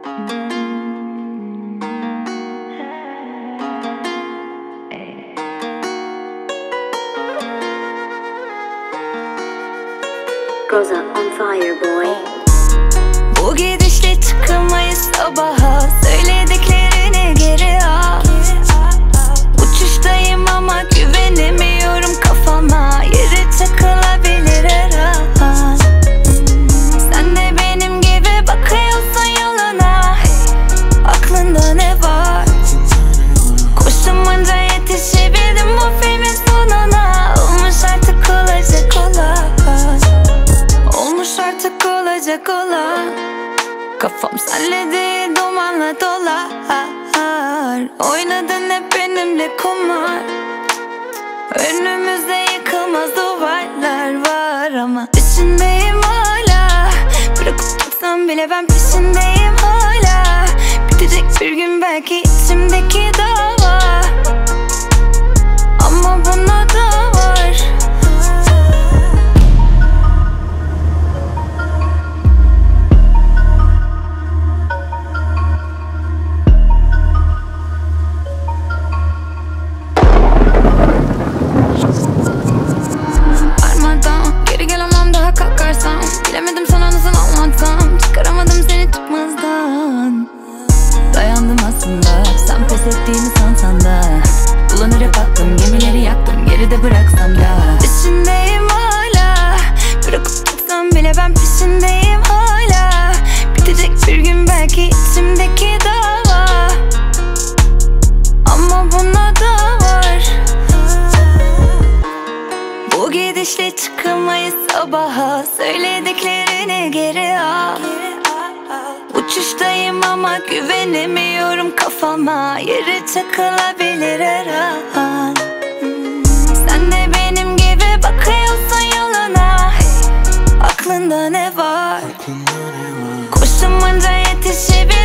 Goes up on fire boy. Bu gidişle çıkamayız sabaha, söylediklerini geri al. Uçuştayım ama güvenemiyorum kafama, yere çakılabilir her an. Sen de benim gibi bakıyorsun yoluna, aklında ne var? Koşamanca yetişebildim bu filmin sonuna. Olmuş artık olacak olan, olmuş artık olacak olan. Kafam senle değil dumanla dolar. Oynadın hep benimle kumar. Önümüzde yıkılmaz duvarlar var ama peşindeyim hala. Bırakıp gitsem bile ben peşindeyim hala. Bitecek bir gün belki içimdeki dava, ama buna da var. Armadan geri gelemem daha kalkarsam. Bilemedim sana nasıl anlatsam. Çıkaramadım seni çıkmazdan. Dayandım aslında, sen pes ettiğini sansan da. Bulanır hep aklım, gemileri yaktım, geride bıraksam da. Peşindeyim hala, bırakıp gitsem bile ben peşindeyim hala. Bitecek bir gün belki içimdeki dava, ama buna da var. Bu gidişle çıkamayız sabaha, söylediklerini geri al. Uçuştayım ama güvenemiyorum kafama, yere çakılabilir her an. Sen de benim gibi bakıyorsun yoluna, aklında ne var? Koşamanca yetişebilir